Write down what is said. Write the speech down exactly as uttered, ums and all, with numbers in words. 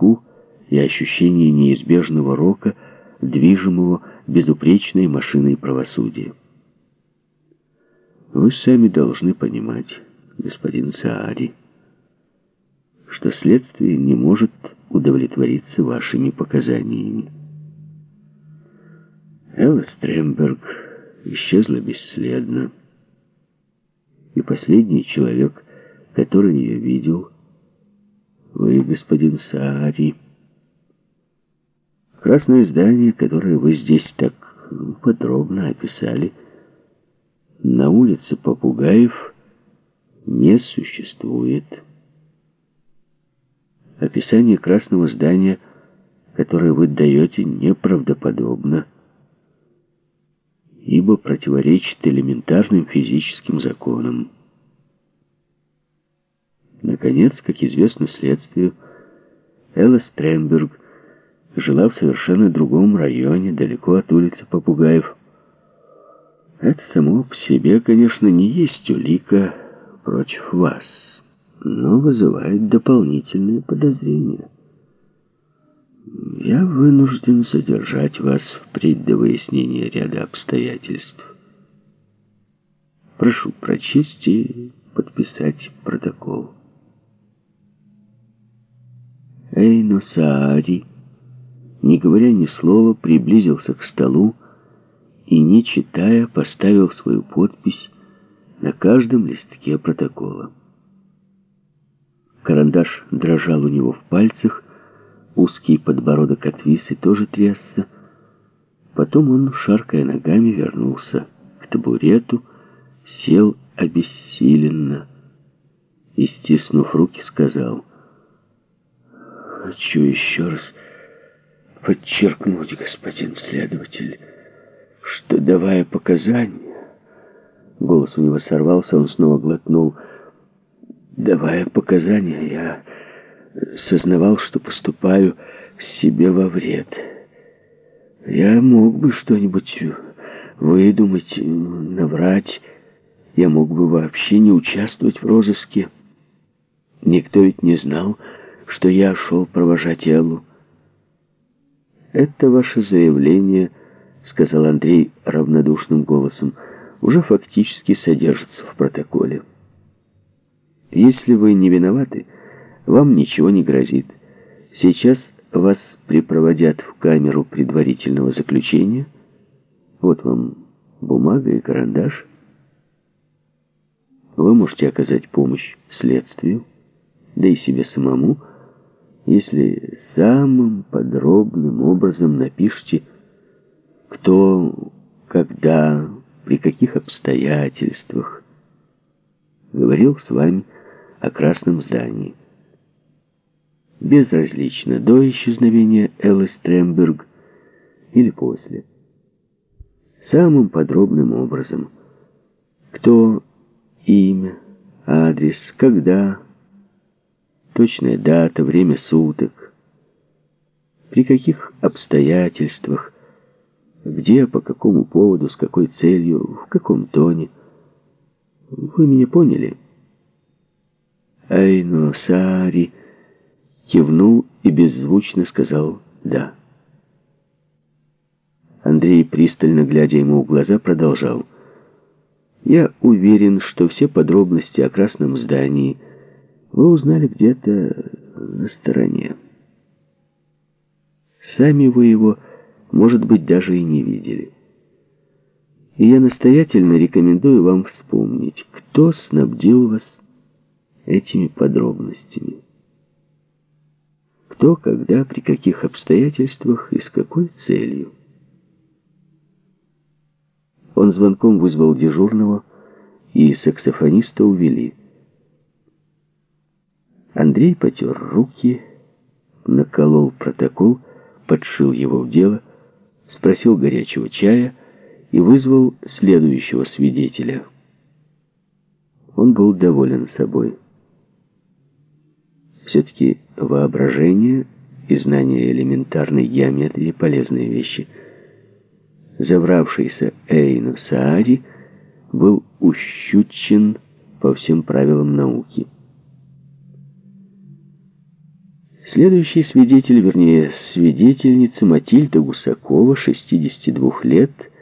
тоску и ощущение неизбежного рока, движимого безупречной машиной правосудия. Вы сами должны понимать, господин Саади, что следствие не может удовлетвориться вашими показаниями. Элла Стремберг исчезла бесследно, и последний человек, который ее видел, вы, господин Саади. Красное здание, которое вы здесь так подробно описали, на улице Попугаев не существует. Описание красного здания, которое вы даете, неправдоподобно, ибо противоречит элементарным физическим законам. Наконец, как известно следствию, Элла Стремберг жила в совершенно другом районе, далеко от улицы Попугаев. Это само по себе, конечно, не есть улика против вас, но вызывает дополнительные подозрения. Я вынужден задержать вас впредь до выяснения ряда обстоятельств. Прошу прочесть и подписать протокол. Эйно Саади, не говоря ни слова, приблизился к столу и, не читая, поставил свою подпись на каждом листке протокола. Карандаш дрожал у него в пальцах, узкий подбородок отвис и тоже трясся. Потом он, шаркая ногами, вернулся к табурету, сел обессиленно и, стиснув руки, сказал: «Хочу еще раз подчеркнуть, господин следователь, что, давая показания...» Голос у него сорвался, он снова глотнул. «Давая показания, я сознавал, что поступаю себе во вред. Я мог бы что-нибудь выдумать, наврать. Я мог бы вообще не участвовать в розыске. Никто ведь не знал, что я шел провожать Эллу». «Это ваше заявление, — сказал Андрей равнодушным голосом, — уже фактически содержится в протоколе. Если вы не виноваты, вам ничего не грозит. Сейчас вас припроводят в камеру предварительного заключения. Вот вам бумага и карандаш. Вы можете оказать помощь следствию, да и себе самому, если самым подробным образом напишите, кто, когда, при каких обстоятельствах говорил с вами о красном здании. Безразлично, до исчезновения Эллы Стремберг или после. Самым подробным образом. Кто, имя, адрес, когда, точная дата, время суток, при каких обстоятельствах, где, по какому поводу, с какой целью, в каком тоне. Вы меня поняли?» Эйно Саади кивнул и беззвучно сказал «да». Андрей, пристально глядя ему в глаза, продолжал: «Я уверен, что все подробности о красном здании вы узнали где-то на стороне. Сами вы его, может быть, даже и не видели. И я настоятельно рекомендую вам вспомнить, кто снабдил вас этими подробностями. Кто, когда, при каких обстоятельствах и с какой целью». Он звонком вызвал дежурного, и саксофониста увели. Андрей потер руки, наколол протокол, подшил его в дело, спросил горячего чая и вызвал следующего свидетеля. Он был доволен собой. Все-таки воображение и знание элементарной геометрии — полезные вещи. Завравшийся Эйно Саади был ущучен по всем правилам науки. Следующий свидетель, вернее, свидетельница Матильда Гусакова, шестидесяти двух лет,